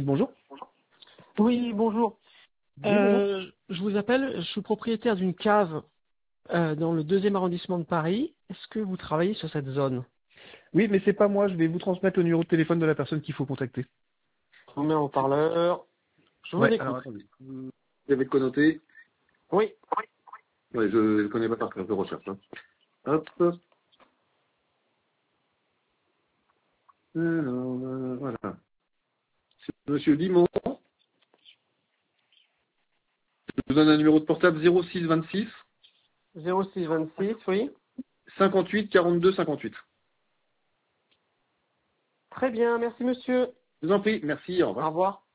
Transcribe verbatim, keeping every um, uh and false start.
bonjour. Oui, bonjour. Oui, bonjour. Euh, je vous appelle, je suis propriétaire d'une cave euh, dans le deuxième arrondissement de Paris. Est-ce que vous travaillez sur cette zone? Oui, mais c'est pas moi, je vais vous transmettre le numéro de téléphone de la personne qu'il faut contacter. Je vous mets en haut-parleur. Je vous Ouais, alors écoute. attendez. Vous avez le connoté. Oui. Ouais, je ne le connais pas par cœur, je recherche. Hein. Hop. Alors, euh, voilà. C'est Monsieur Dimon. Je vous donne un numéro de portable zéro six vingt-six zéro six vingt-six, oui. cinquante-huit quarante-deux cinquante-huit. Très bien, merci monsieur. Je vous en prie, merci, au Au revoir. revoir.